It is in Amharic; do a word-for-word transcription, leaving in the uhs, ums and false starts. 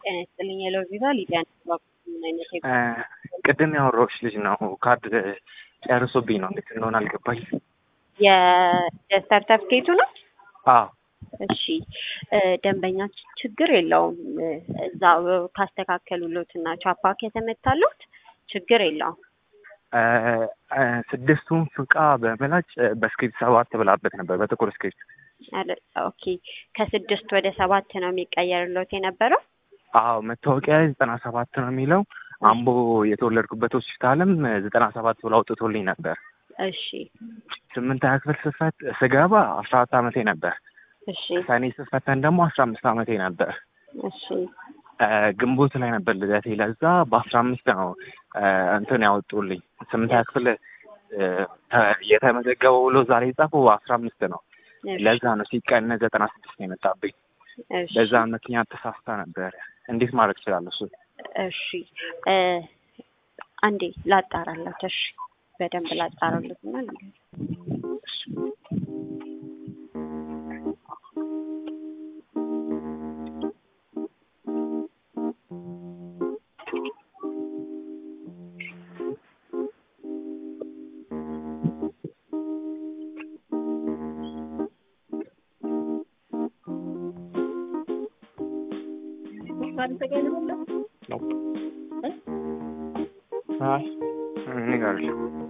ጤና ይስጥልኝ የሎቪዛ ሊዲያ ነው። ምን አይነት ቅድም ያወራሁሽ ልጅ ነው ካርድ ጨርሶብኝ ነው እንዴት እንደሆነ አልገባኝ። የሰርተፍኬቱ ነው? አዎ እሺ ደንበኛችን ችግር የለውም እዛው ካስተካከሉሎትና ቻፓ ከተመታሉት ችግር የለውም። ስድስቱን ፍቃ በመላጭ በስክሪፕት ሰባት ብላበት ነበር በጥቁር ስክሪፕት። ኦኬ ከስድስት ወደ ሰባት ነው የሚቀየርሎት የነበረው? አዎ መታወቂያ ዘጠና ሰባት ነው የሚለው። አምቦ የተወለድኩበት ሆስፒታልም ዘጠና ሰባት ብሎ አውጥቶልኝ ነበር። እሺ ስምንተኛ ክፍል ስፈት ስገባ አስራ አራት አመቴ ነበር። እሺ ሰኔ ስፈተን ደግሞ አስራ አምስት አመቴ ነበር። እሺ ግንቦት ላይ ነበር ልደቴ። ለዛ በአስራ አምስት ነው እንትን ያወጡልኝ። ስምንተኛ ክፍል የተመዘገበው ብሎ ዛሬ የጻፈው አስራ አምስት ነው። ለዛ ነው ሲቀነስ ዘጠና ስድስት ነው የመጣብኝ። በዛ ምክንያት ተሳስታ ነበር። እንዴት ማድረግ እችላለሁ እሱ? እሺ አንዴ ላጣራላት። እሺ በደንብ ላጣራለትና ነገር No. Hi. I'm going to go.